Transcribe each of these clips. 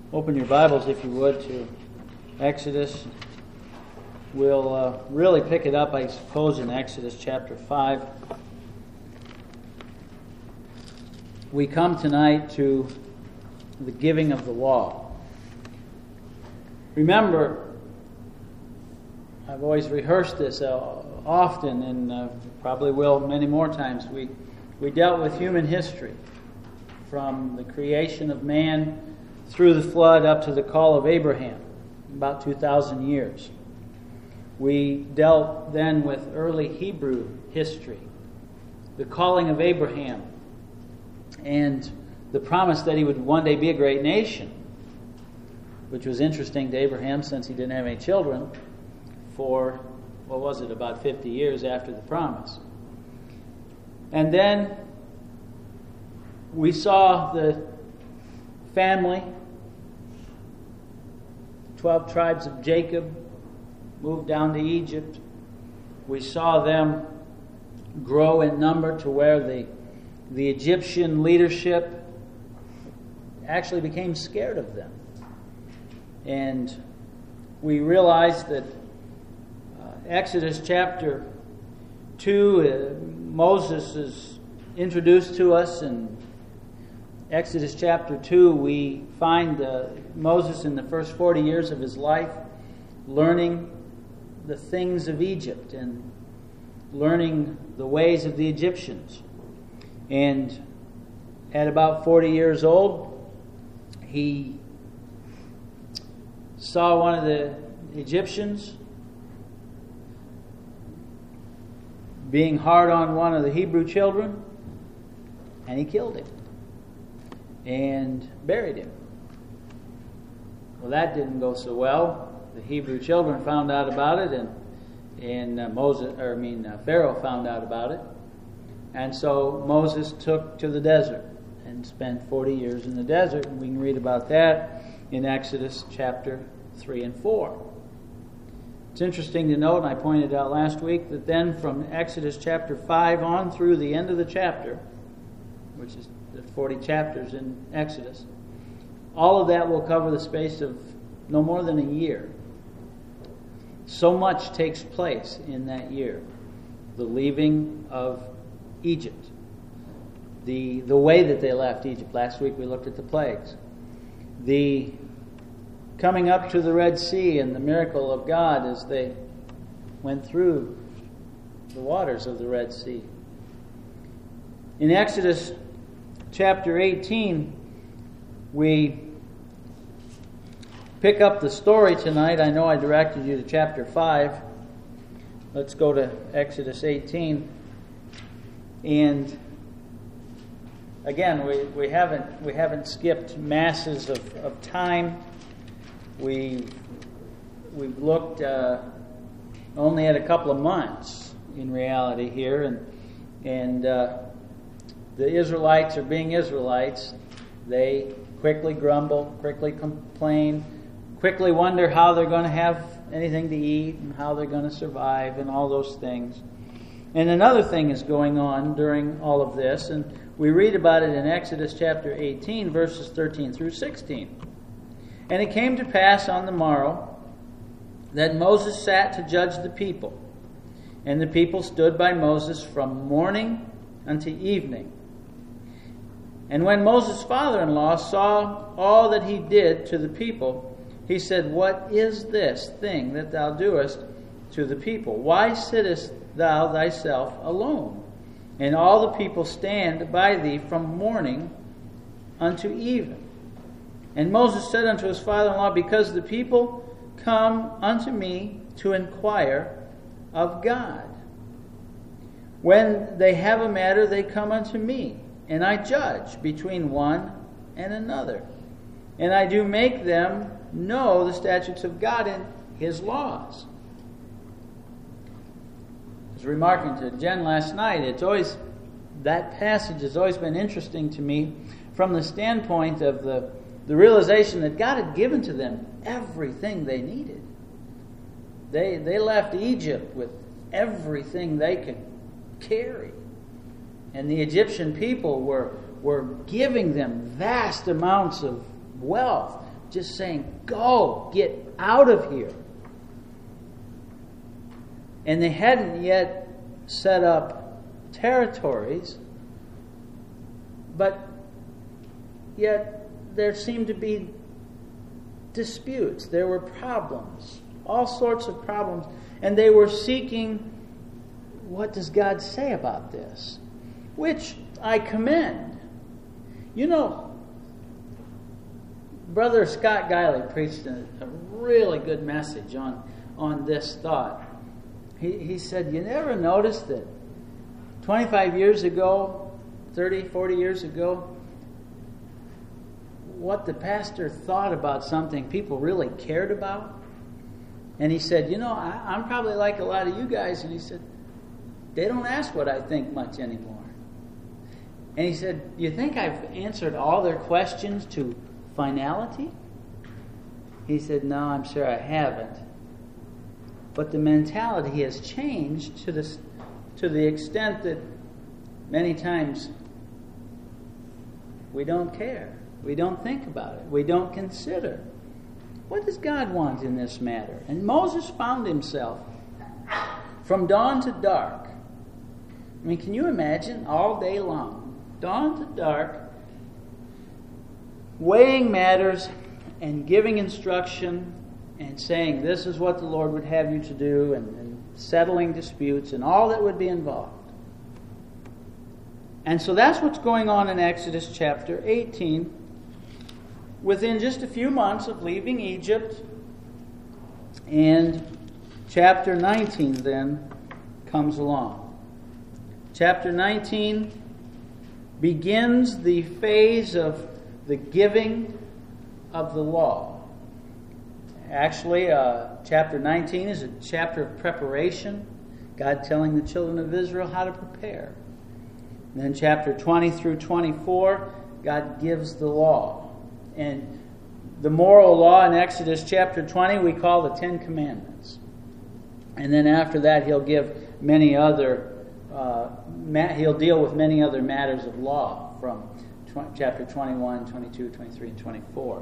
Open your Bibles, if you would, to Exodus. We'll really pick it up, I suppose, in Exodus chapter 5. We come tonight to the giving of the law. Remember, I've always rehearsed this often, and probably will many more times. We dealt with human history, from the creation of man through the flood up to the call of Abraham, about 2,000 years. We dealt then with early Hebrew history, the calling of Abraham, and the promise that he would one day be a great nation, which was interesting to Abraham since he didn't have any children for, about 50 years after the promise. And then we saw the family, 12 tribes of Jacob, moved down to Egypt. We saw them grow in number to where the Egyptian leadership actually became scared of them. And we realized that Exodus chapter 2, Moses is introduced to us. In Exodus chapter 2, we find Moses in the first 40 years of his life learning the things of Egypt and learning the ways of the Egyptians. And at about 40 years old, he saw one of the Egyptians being hard on one of the Hebrew children, and he killed him and buried him. Well, that didn't go so well. The Hebrew children found out about it, and Pharaoh found out about it. And so Moses took to the desert and spent 40 years in the desert, and we can read about that in Exodus chapter 3 and 4. It's interesting to note, and I pointed out last week, that then from Exodus chapter 5 on through the end of the chapter, which is the 40 chapters in Exodus, all of that will cover the space of no more than a year. So much takes place in that year. The leaving of Egypt, the way that they left Egypt. Last week we looked at the plagues. The coming up to the Red Sea and the miracle of God as they went through the waters of the Red Sea. In Exodus chapter 18, we pick up the story tonight. I know I directed you to chapter 5. Let's go to Exodus 18. And again, we haven't skipped masses of time. We've looked only at a couple of months in reality here, and the Israelites are being Israelites. They quickly grumble, quickly complain, quickly wonder how they're going to have anything to eat and how they're going to survive and all those things. And another thing is going on during all of this, and we read about it in Exodus chapter 18, verses 13 through 16. And it came to pass on the morrow that Moses sat to judge the people. And the people stood by Moses from morning unto evening. And when Moses' father-in-law saw all that he did to the people, he said, What is this thing that thou doest to the people? Why sittest thou thyself alone? And all the people stand by thee from morning unto even. And Moses said unto his father-in-law, Because the people come unto me to inquire of God. When they have a matter, they come unto me, and I judge between one and another. And I do make them know the statutes of God and his laws. I was remarking to Jen last night, that passage has always been interesting to me from the standpoint of the realization that God had given to them everything they needed. They left Egypt with everything they could carry. And the Egyptian people were giving them vast amounts of wealth, just saying, go, get out of here. And they hadn't yet set up territories, but yet there seemed to be disputes. There were problems, all sorts of problems. And they were seeking, what does God say about this? Which I commend. You know, Brother Scott Guiley preached a really good message on this thought. He said, you never noticed that 25 years ago, 30, 40 years ago, what the pastor thought about something people really cared about? And he said, I'm probably like a lot of you guys. And he said, they don't ask what I think much anymore. And he said, you think I've answered all their questions to finality? He said, no, I'm sure I haven't. But the mentality has changed to the extent that many times we don't care. We don't think about it. We don't consider. What does God want in this matter? And Moses found himself from dawn to dark. I mean, can you imagine all day long, dawn to dark, weighing matters and giving instruction and saying this is what the Lord would have you to do, and settling disputes and all that would be involved. And so that's what's going on in Exodus chapter 18. Within just a few months of leaving Egypt, and chapter 19 then comes along. Chapter 19 begins the phase of the giving of the law. Actually, chapter 19 is a chapter of preparation, God telling the children of Israel how to prepare. And then chapter 20 through 24, God gives the law. And the moral law in Exodus chapter 20 we call the Ten Commandments. And then after that he'll give many other, he'll deal with many other matters of law from chapter 21, 22, 23, and 24.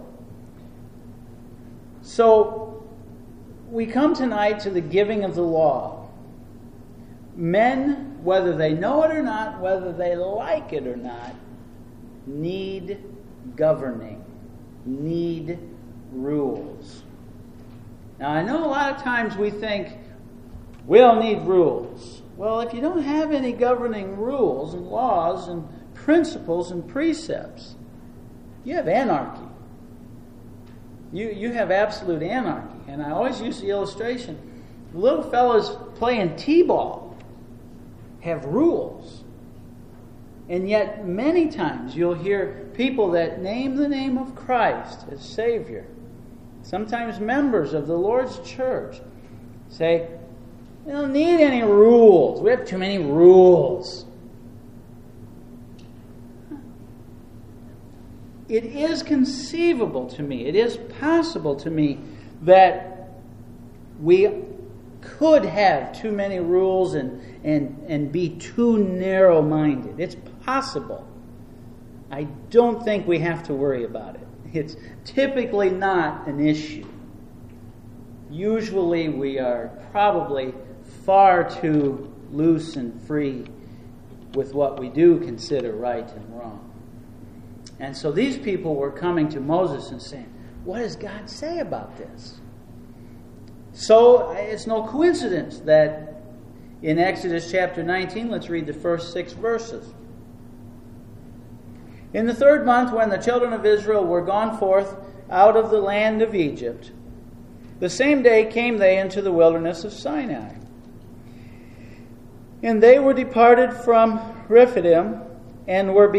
So we come tonight to the giving of the law. Men, whether they know it or not, whether they like it or not, need governing, need rules. Now, I know a lot of times we think we'll need rules. Well, if you don't have any governing rules and laws and principles and precepts, you have anarchy. You have absolute anarchy. And I always use the illustration. Little fellas playing t-ball have rules. And yet many times you'll hear people that name the name of Christ as Savior, sometimes members of the Lord's church, say, we don't need any rules. We have too many rules. It is conceivable to me, it is possible to me that we could have too many rules and be too narrow-minded. It's possible. I don't think we have to worry about it. It's typically not an issue. Usually we are probably far too loose and free with what we do consider right and wrong. And so these people were coming to Moses and saying, what does God say about this? So it's no coincidence that in Exodus chapter 19, let's read the first 6 verses. In the 3rd month, when the children of Israel were gone forth out of the land of Egypt, the same day came they into the wilderness of Sinai. And they were departed from Rephidim and were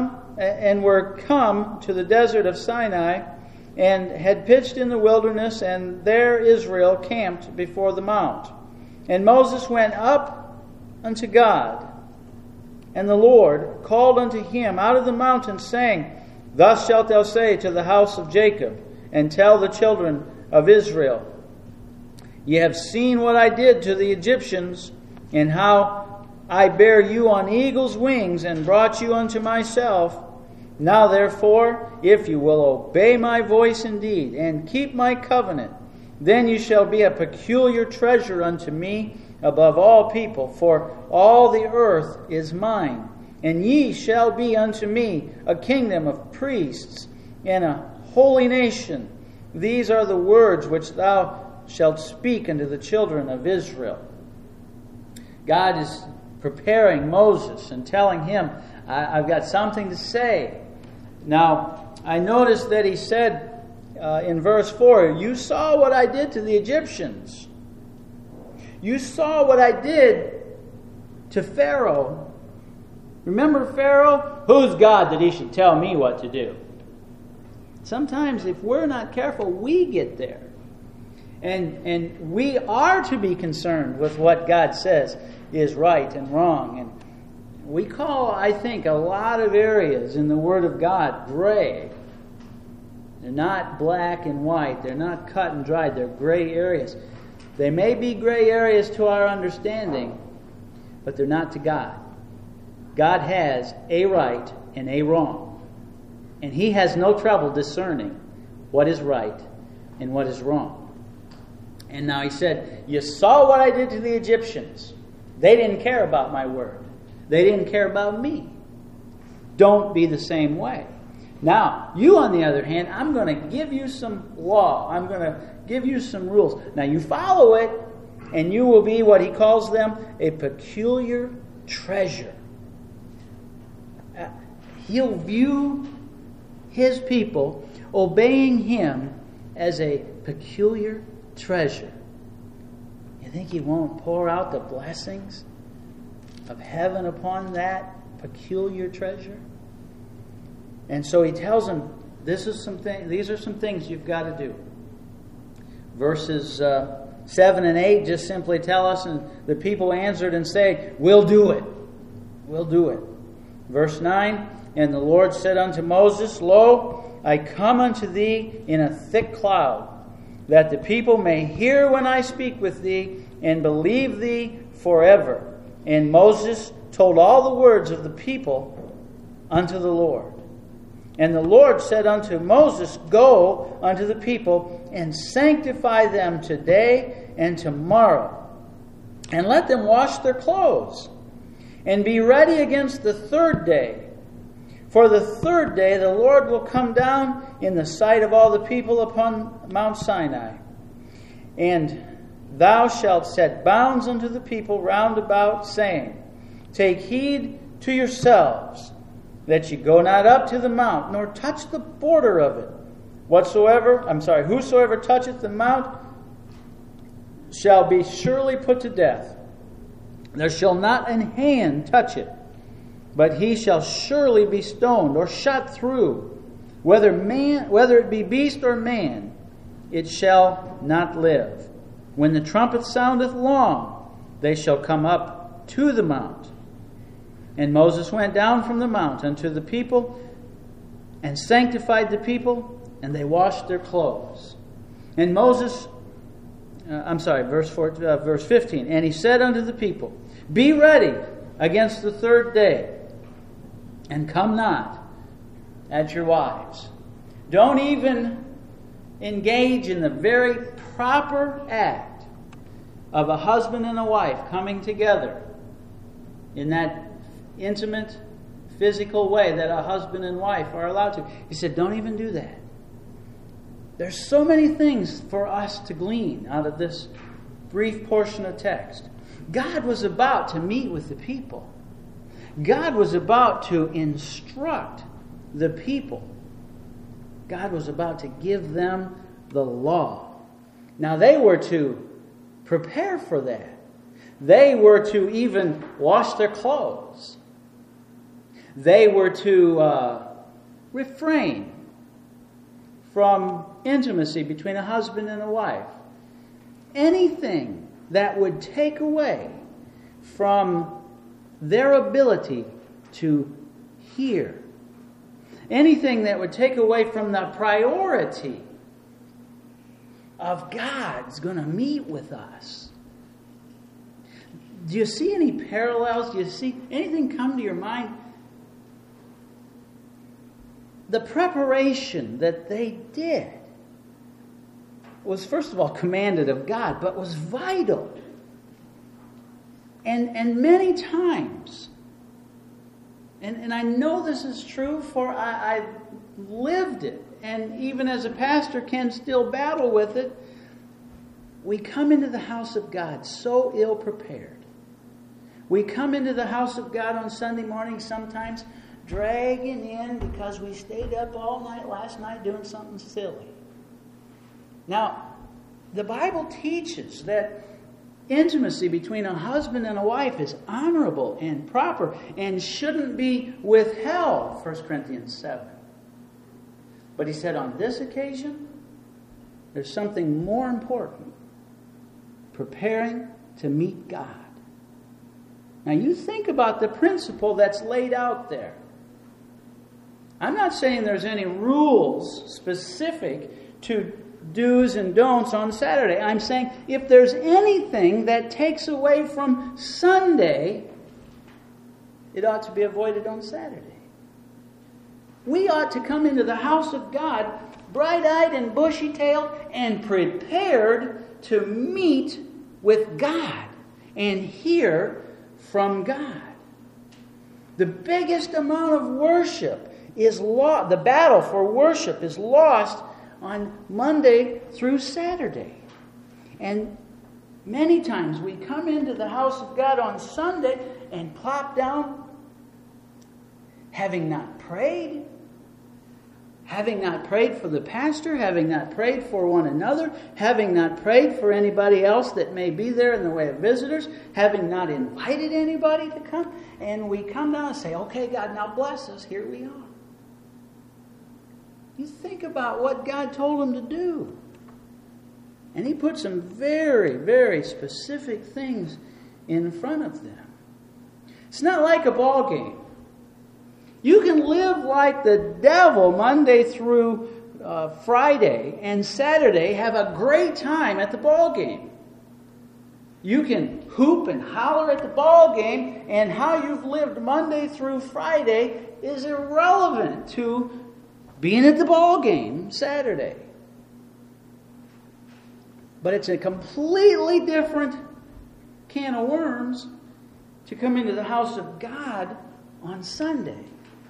come to the desert of Sinai, and had pitched in the wilderness, and there Israel camped before the mount. And Moses went up unto God, and the Lord called unto him out of the mountain, saying, Thus shalt thou say to the house of Jacob, and tell the children of Israel, Ye have seen what I did to the Egyptians, and how I bare you on eagle's wings, and brought you unto myself. Now therefore, if you will obey my voice indeed, and keep my covenant, then you shall be a peculiar treasure unto me above all people, for all the earth is mine. And ye shall be unto me a kingdom of priests and a holy nation. These are the words which thou shalt speak unto the children of Israel. God is preparing Moses and telling him, I've got something to say. Now, I noticed that he said in verse 4, you saw what I did to the Egyptians. You saw what I did to Pharaoh. Remember Pharaoh? Who's God that he should tell me what to do? Sometimes if we're not careful, we get there. And we are to be concerned with what God says is right and wrong. And we call, I think, a lot of areas in the Word of God gray. They're not black and white. They're not cut and dried. They're gray areas. They may be gray areas to our understanding, but they're not to God. God has a right and a wrong. And He has no trouble discerning what is right and what is wrong. And now He said, you saw what I did to the Egyptians. They didn't care about my word. They didn't care about me. Don't be the same way. Now, you on the other hand, I'm going to give you some law. I'm going to give you some rules. Now, you follow it, and you will be what He calls them, a peculiar treasure. He'll view His people obeying Him as a peculiar treasure. You think He won't pour out the blessings of heaven upon that peculiar treasure? And so He tells them, these are some things you've got to do. Verses 7 and 8 just simply tell us, and the people answered and say, we'll do it. We'll do it. Verse 9, and the Lord said unto Moses, Lo, I come unto thee in a thick cloud, that the people may hear when I speak with thee, and believe thee forever. And Moses told all the words of the people unto the Lord. And the Lord said unto Moses, Go unto the people, and sanctify them today and tomorrow, and let them wash their clothes, and be ready against the third day. For the third day the Lord will come down in the sight of all the people upon Mount Sinai. And thou shalt set bounds unto the people round about, saying, Take heed to yourselves, that ye go not up to the mount, nor touch the border of it. Whosoever toucheth the mount shall be surely put to death. There shall not an hand touch it, but he shall surely be stoned or shot through. Whether it be beast or man, it shall not live. When the trumpet soundeth long, they shall come up to the mount. And Moses went down from the mount unto the people, and sanctified the people, and they washed their clothes. And Moses, verse 15, and he said unto the people, Be ready against the third day, and come not at your wives. Don't even engage in the very proper act of a husband and a wife coming together in that intimate, physical way that a husband and wife are allowed to. He said, don't even do that. There's so many things for us to glean out of this brief portion of text. God was about to meet with the people. God was about to instruct the people. God was about to give them the law. Now they were to prepare for that. They were to even wash their clothes. They were to refrain from intimacy between a husband and a wife. Anything that would take away from their ability to hear. Anything that would take away from the priority of God's going to meet with us. Do you see any parallels? Do you see anything come to your mind? the preparation that they did was, first of all, commanded of God, but was vital. And many times, and I know this is true, for I've lived it, and even as a pastor can still battle with it, we come into the house of God so ill-prepared. We come into the house of God on Sunday morning sometimes dragging in because we stayed up all night last night doing something silly. Now, the Bible teaches that intimacy between a husband and a wife is honorable and proper and shouldn't be withheld, 1 Corinthians 7. But he said on this occasion, there's something more important: preparing to meet God. Now you think about the principle that's laid out there. I'm not saying there's any rules specific to do's and don'ts on Saturday. I'm saying if there's anything that takes away from Sunday, it ought to be avoided on Saturday. We ought to come into the house of God bright-eyed and bushy-tailed and prepared to meet with God and hear from God. The biggest amount of worship is lost. The battle for worship is lost on Monday through Saturday. And many times we come into the house of God on Sunday and plop down, having not prayed for the pastor, having not prayed for one another, having not prayed for anybody else that may be there in the way of visitors, having not invited anybody to come, and we come down and say, okay, God, now bless us, here we are. You think about what God told them to do. And He put some very, very specific things in front of them. It's not like a ball game. You can live like the devil Monday through Friday, and Saturday have a great time at the ball game. You can hoop and holler at the ball game, and how you've lived Monday through Friday is irrelevant to being at the ball game Saturday. But it's a completely different can of worms to come into the house of God on Sunday,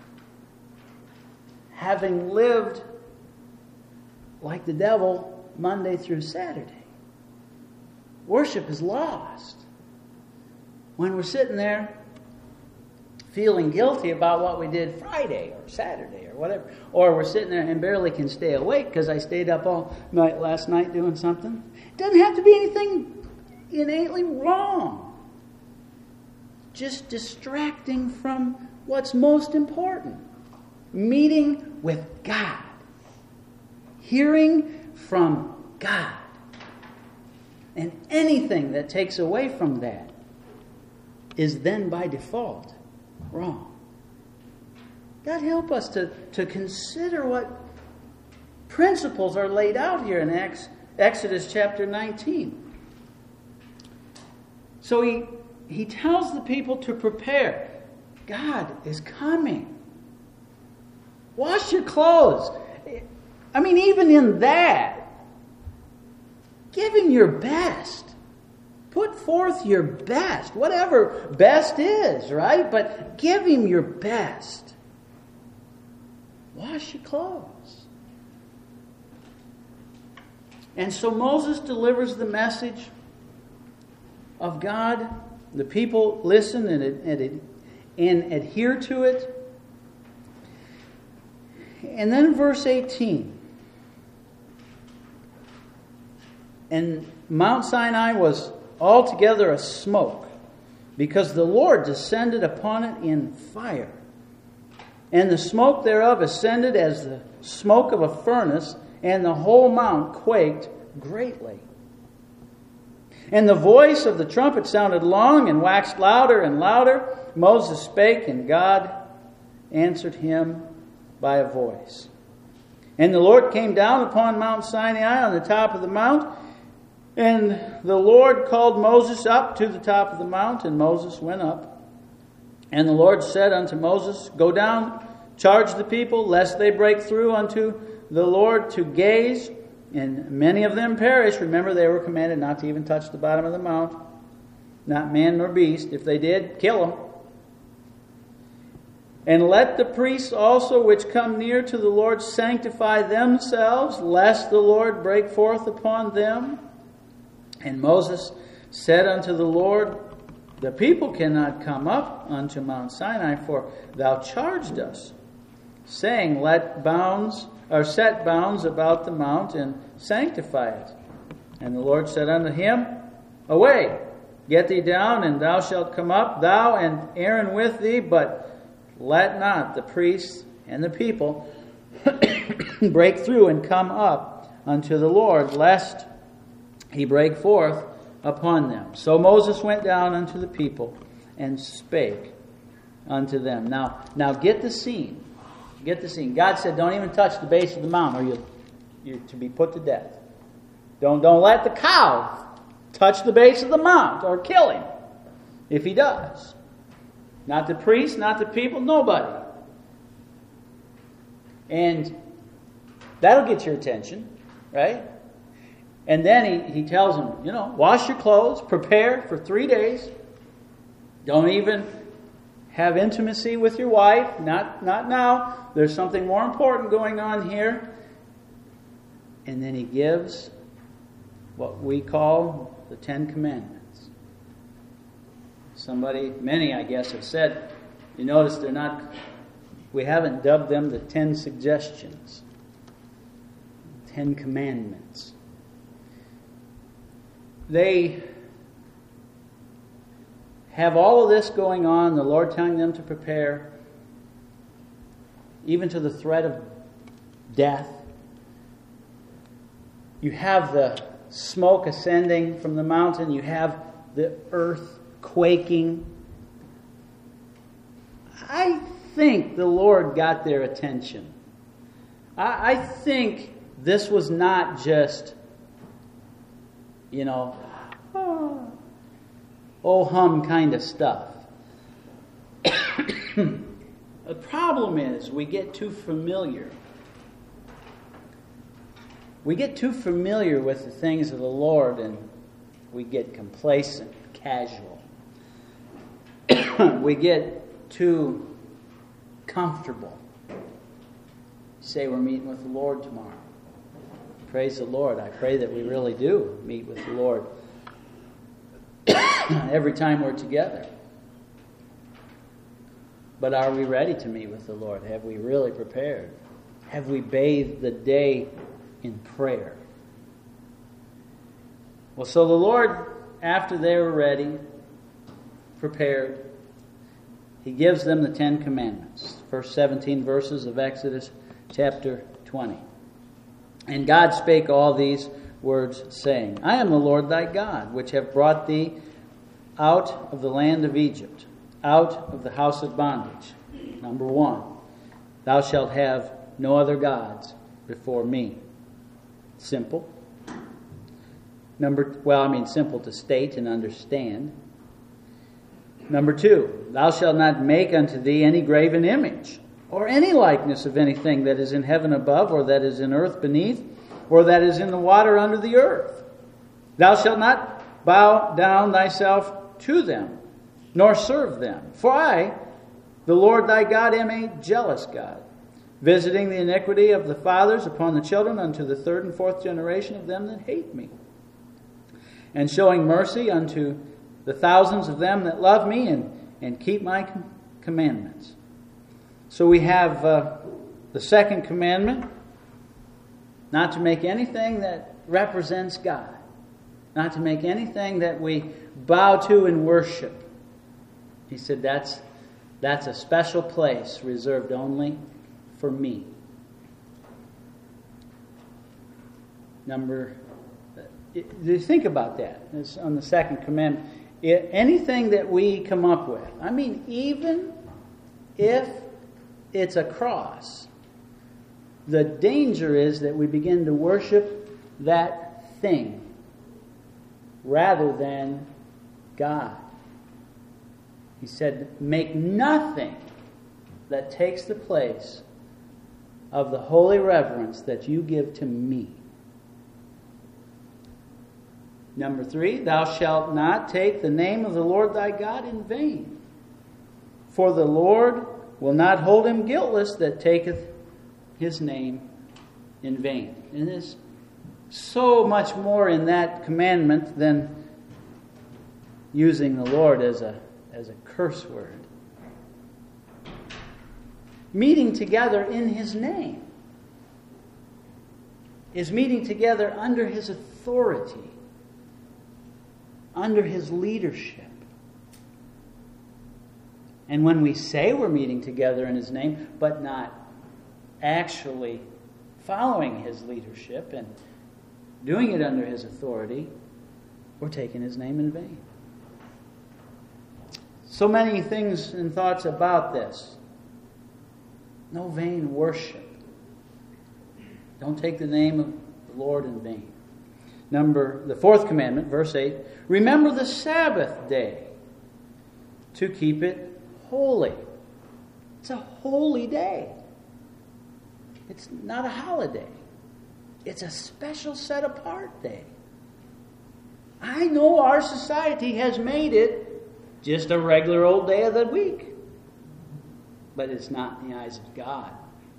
having lived like the devil Monday through Saturday. Worship is lost when we're sitting there feeling guilty about what we did Friday or Saturday or whatever. Or we're sitting there and barely can stay awake because I stayed up all night last night doing something. It doesn't have to be anything innately wrong. Just distracting from what's most important. Meeting with God. Hearing from God. And anything that takes away from that is then by default wrong. God help us to consider what principles are laid out here in Exodus chapter 19. So he tells the people to prepare. God is coming. Wash your clothes. I mean, even in that, give Him your best. Put forth your best. Whatever best is, right? But give Him your best. Wash your clothes. And so Moses delivers the message of God. The people listen and adhere to it. And then verse 18. And Mount Sinai was altogether a smoke, because the Lord descended upon it in fire. And the smoke thereof ascended as the smoke of a furnace, and the whole mount quaked greatly. And the voice of the trumpet sounded long and waxed louder and louder. Moses spake, and God answered him by a voice. And the Lord came down upon Mount Sinai on the top of the mount, and the Lord called Moses up to the top of the mount, and Moses went up. And the Lord said unto Moses, Go down charge the people, lest they break through unto the Lord to gaze, and many of them perish. Remember, they were commanded not to even touch the bottom of the mount, not man nor beast. If they did, kill them. And let the priests also which come near to the Lord sanctify themselves, lest the Lord break forth upon them. And Moses said unto the Lord, the people cannot come up unto Mount Sinai, for thou charged us, saying, let bounds or set bounds about the mount and sanctify it. And the Lord said unto him, away, get thee down, and thou shalt come up, thou and Aaron with thee, but let not the priests and the people break through and come up unto the Lord, lest he break forth upon them. So Moses went down unto the people and spake unto them. Now get the scene. Get the scene. God said, don't even touch the base of the mount, or you're to be put to death. Don't let the cow touch the base of the mount, or kill him if he does. Not the priest, not the people, nobody. And that'll get your attention, right? And then he tells them, wash your clothes, prepare for 3 days. Don't even have intimacy with your wife, not now. There's something more important going on here. And then he gives what we call the 10 Commandments. Many I guess have said, you notice we haven't dubbed them the 10 suggestions. 10 Commandments. They have all of this going on, the Lord telling them to prepare, even to the threat of death. You have the smoke ascending from the mountain. You have the earth quaking. I think the Lord got their attention. I think this was not just, oh hum kind of stuff. The problem is we get too familiar. We get too familiar with the things of the Lord, and we get complacent, casual. We get too comfortable. Say we're meeting with the Lord tomorrow. Praise the Lord. I pray that we really do meet with the Lord every time we're together. But are we ready to meet with the Lord? Have we really prepared? Have we bathed the day in prayer? Well, so the Lord, after they were ready, prepared, He gives them the 10 Commandments. First 17 verses of Exodus chapter 20. And God spake all these words, saying, I am the Lord thy God, which have brought thee out of the land of Egypt, out of the house of bondage. Number 1, thou shalt have no other gods before me. Simple. Simple to state and understand. Number 2, thou shalt not make unto thee any graven image, or any likeness of anything that is in heaven above, or that is in earth beneath, or that is in the water under the earth. Thou shalt not bow down thyself to them, nor serve them. For I, the Lord thy God, am a jealous God, visiting the iniquity of the fathers upon the children unto the 3rd and 4th generation of them that hate me, and showing mercy unto the thousands of them that love me and keep my commandments. So we have the second commandment, not to make anything that represents God, not to make anything that we bow to and worship. He said that's a special place reserved only for me. Think about that. It's on the second commandment. Anything that we come up with, even if it's a cross, the danger is that we begin to worship that thing rather than God. He said, make nothing that takes the place of the holy reverence that you give to me. Number 3, thou shalt not take the name of the Lord thy God in vain. For the Lord will not hold him guiltless that taketh his name in vain. And there's so much more in that commandment than using the Lord as a curse word. Meeting together in his name is meeting together under his authority, under his leadership. And when we say we're meeting together in his name, but not actually following his leadership and doing it under his authority, we're taking his name in vain. So many things and thoughts about this. No vain worship. Don't take the name of the Lord in vain. The 4th commandment, verse 8, remember the Sabbath day to keep it holy. It's a holy day. It's not a holiday. It's a special set apart day. I know our society has made it just a regular old day of the week. But it's not in the eyes of God.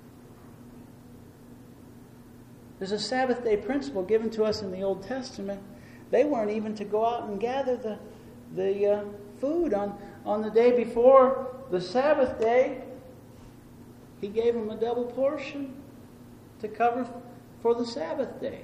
There's a Sabbath day principle given to us in the Old Testament. They weren't even to go out and gather the food on the day before the Sabbath day. He gave them a double portion to cover for the Sabbath day.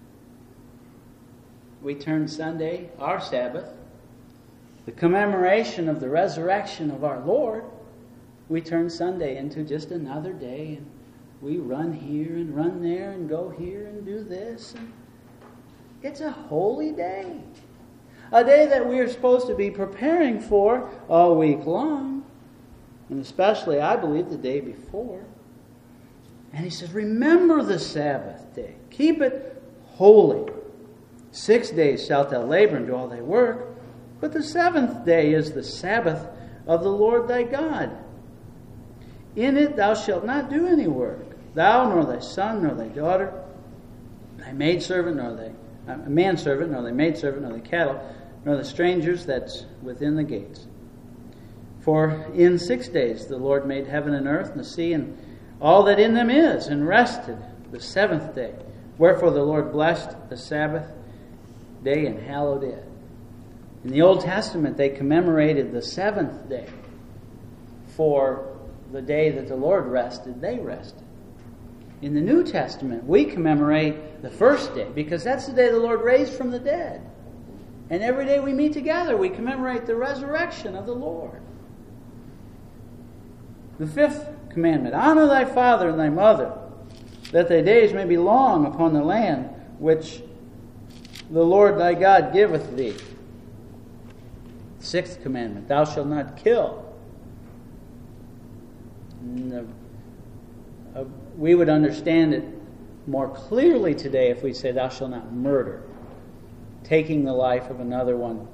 We turn Sunday, our Sabbath, the commemoration of the resurrection of our Lord, we turn Sunday into just another day, and we run here and run there and go here and do this. And it's a holy day. A day that we are supposed to be preparing for all week long. And especially, I believe, the day before. And he says, remember the Sabbath day. Keep it holy. 6 days shalt thou labor and do all thy work. But the 7th day is the Sabbath of the Lord thy God. In it thou shalt not do any work, thou, nor thy son, nor thy daughter, thy maidservant, nor thy manservant, nor thy maidservant, nor thy cattle, nor the strangers that's within the gates. For in 6 days the Lord made heaven and earth and the sea and all that in them is, and rested the 7th day. Wherefore the Lord blessed the Sabbath day and hallowed it. In the Old Testament they commemorated the 7th day for the day that the Lord rested, they rested. In the New Testament, we commemorate the 1st day because that's the day the Lord raised from the dead. And every day we meet together, we commemorate the resurrection of the Lord. The 5th commandment, honor thy father and thy mother, that thy days may be long upon the land which the Lord thy God giveth thee. 6th commandment, thou shalt not kill. We would understand it more clearly today if we say thou shalt not murder, taking the life of another one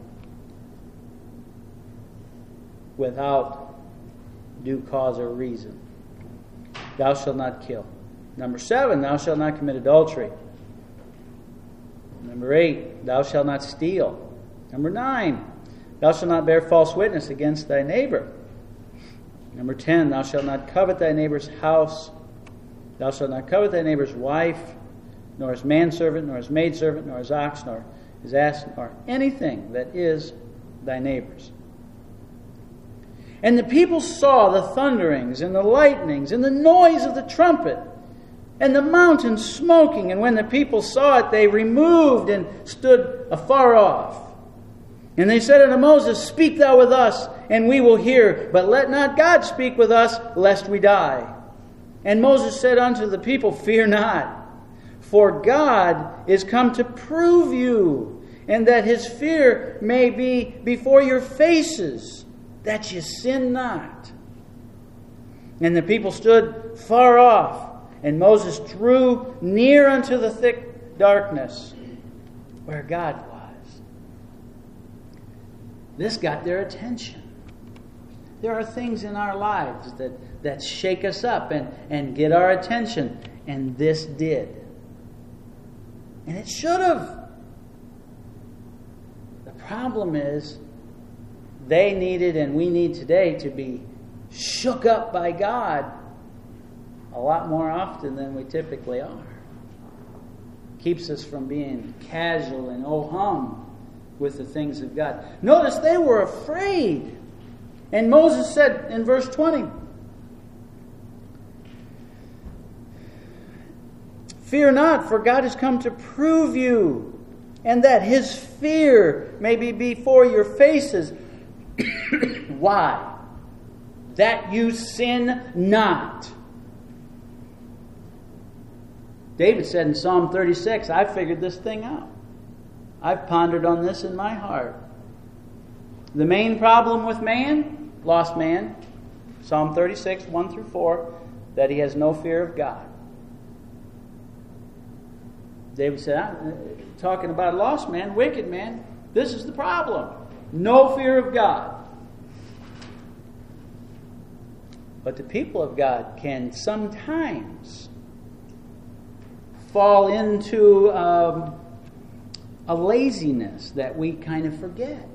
without due cause or reason. Thou shalt not kill. Number 7, thou shalt not commit adultery. Number 8, thou shalt not steal. Number 9, thou shalt not bear false witness against thy neighbor. Number 10, thou shalt not covet thy neighbor's house. Thou shalt not covet thy neighbor's wife, nor his manservant, nor his maidservant, nor his ox, nor his ass, nor anything that is thy neighbor's. And the people saw the thunderings and the lightnings and the noise of the trumpet and the mountain smoking. And when the people saw it, they removed and stood afar off. And they said unto Moses, speak thou with us, and we will hear. But let not God speak with us, lest we die. And Moses said unto the people, fear not, for God is come to prove you, and that his fear may be before your faces, that ye sin not. And the people stood far off, and Moses drew near unto the thick darkness where God was. This got their attention. There are things in our lives that shake us up and get our attention. And this did. And it should have. The problem is, they needed and we need today to be shook up by God a lot more often than we typically are. Keeps us from being casual and oh-hum with the things of God. Notice they were afraid. And Moses said in verse 20, "Fear not, for God has come to prove you, and that His fear may be before your faces." Why? That you sin not. David said in Psalm 36, "I figured this thing out. I've pondered on this in my heart." The main problem with man, lost man, Psalm 36, 1 through 4, that he has no fear of God. David said, "I'm talking about a lost man, wicked man, this is the problem. No fear of God." But the people of God can sometimes fall into a laziness that we kind of forget.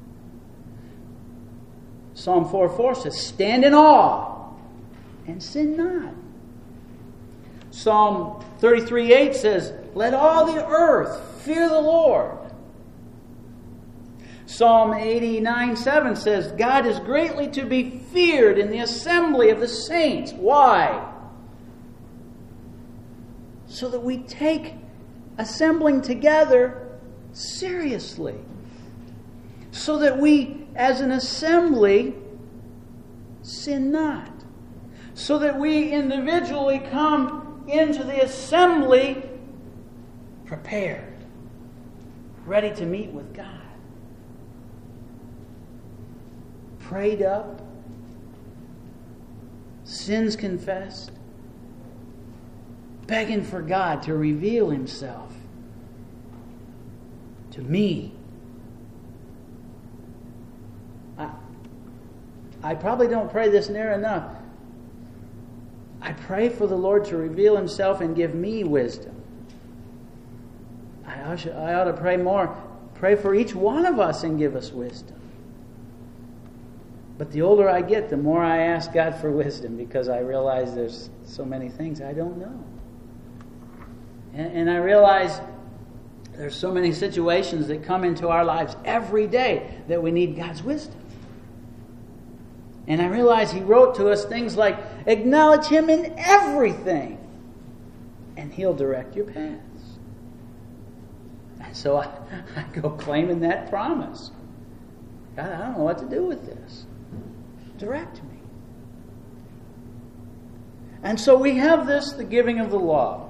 Psalm 4:4 says, "Stand in awe and sin not." Psalm 33:8 says, "Let all the earth fear the Lord." Psalm 89:7 says, "God is greatly to be feared in the assembly of the saints." Why? So that we take assembling together seriously. So that we, as an assembly, sin not. So that we individually come into the assembly prepared, ready to meet with God. Prayed up, sins confessed, begging for God to reveal Himself to me. I probably don't pray this near enough. I pray for the Lord to reveal Himself and give me wisdom. I ought to pray more. Pray for each one of us and give us wisdom. But the older I get, the more I ask God for wisdom, because I realize there's so many things I don't know. And I realize there's so many situations that come into our lives every day that we need God's wisdom. And I realize He wrote to us things like, acknowledge Him in everything, and He'll direct your paths. And so I go claiming that promise. God, I don't know what to do with this. Direct me. And so we have this, the giving of the law.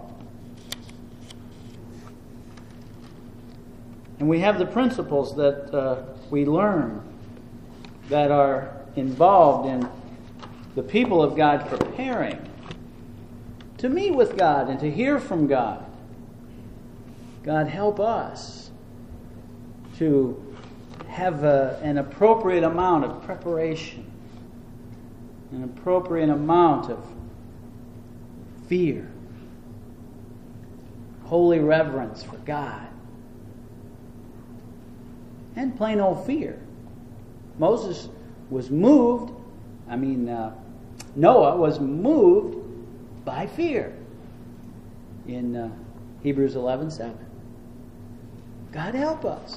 And we have the principles that we learn that are involved in the people of God preparing to meet with God and to hear from God. God, help us to have an appropriate amount of preparation, an appropriate amount of fear, holy reverence for God, and plain old fear. Moses was moved, Noah was moved by fear in Hebrews 11:7. God help us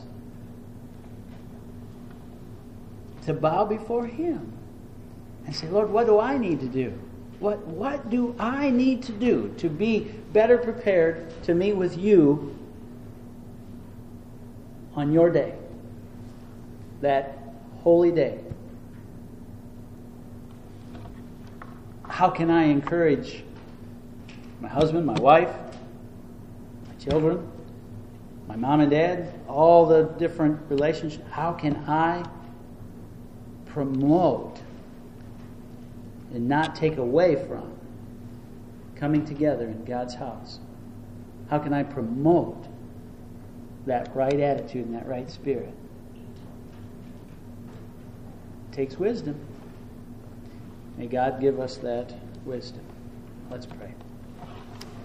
to bow before Him and say, Lord, what do I need to do? What do I need to do to be better prepared to meet with You on Your day, that holy day? How can I encourage my husband, my wife, my children, my mom and dad, all the different relationships? How can I promote and not take away from coming together in God's house? How can I promote that right attitude and that right spirit? It takes wisdom. May God give us that wisdom. Let's pray.